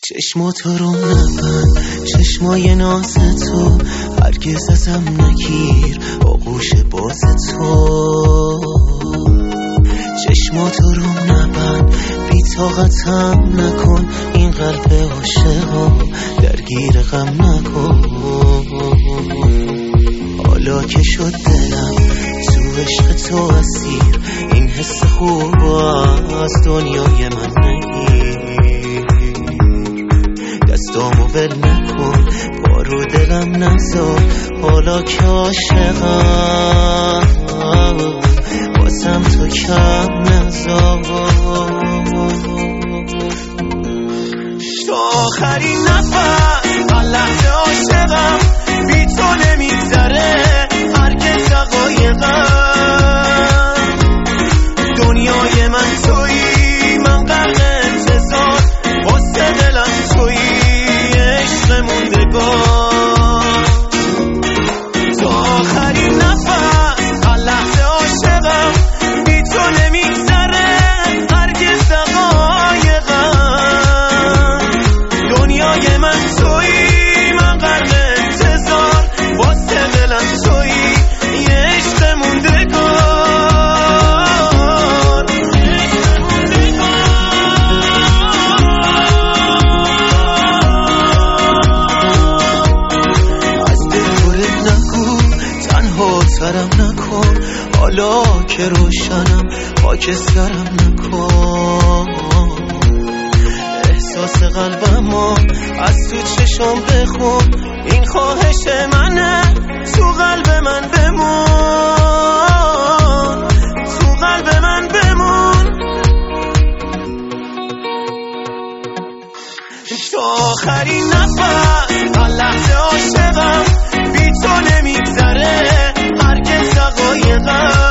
چشماتو رو نبند، چشمای ناز تو هرگز ازم نگیر، آغوش باز تو. چشماتو رو نبند، بی طاقتم نکن، این قلب عاشقا درگیر غم نکن. حالا که شد دلم تو عشق تو اسیر، این حس خوب از دنیای من نگیر. دستامو ول نکن، پارو دلم نذار، حالا که عاشقم واسم تو کم نذار. تا آخرین نفس هر لحظه عاشقم، بی تو نمیگذره هرگز دقایقم. دنیای من تویی، من غرق انتظار، واسه دلم تویی، عشق موندگار. تا آخرین نفس هر لحظه عاشقم، بی تو نمیگذره هرگز دقایقم. دنیای من تویی، من غرق انتظار، واسه دلم تویی، عشق موندگار. از دل برد نگو، تنها ترم نکن، حالا که روشنم خاکسترم نکن. احساس قلبمو از تو چشم بخون، این خواهش منه، تو قلب من بمون، تو قلب من بمون. تا آخرین نفس هر لحظه عاشقم، بی تو نمیگذره هرگز دقایقم.